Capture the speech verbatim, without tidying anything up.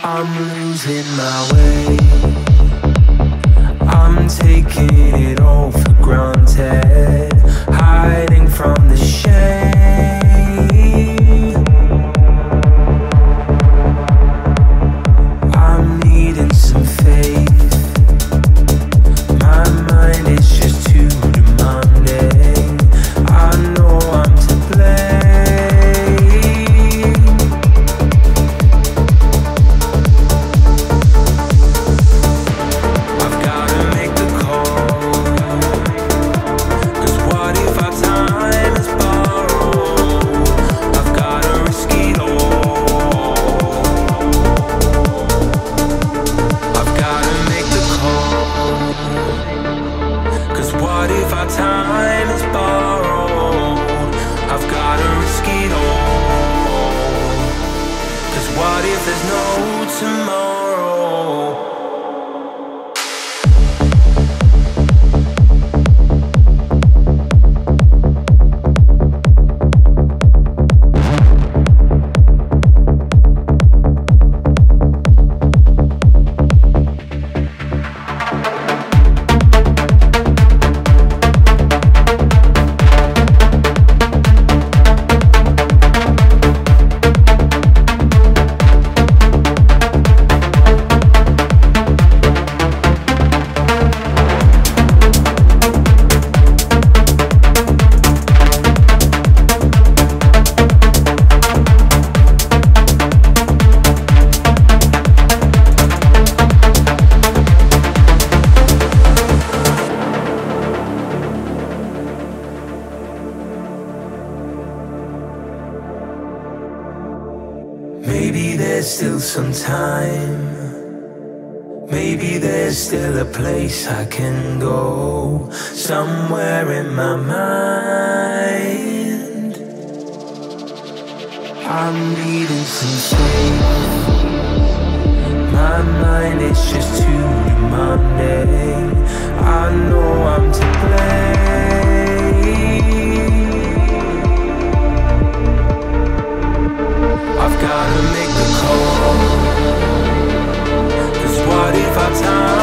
I'm losing my way. I'm taking it all for granted, hiding from the shame. I'm needing some faith. My mind is just too demanding. I know I'm to blame. I've gotta make the call, 'cause what if our time is borrowed? I've gotta risk it all. I've gotta make the call, 'cause what if our time is borrowed? I've gotta risk it all. 'Cause what if there's no tomorrow? Maybe there's still some time. Maybe there's still a place I can go, somewhere in my mind. I'm needing some space. My mind is just too demanding. I know I'm to blame. I've gotta make the call, 'cause what if our time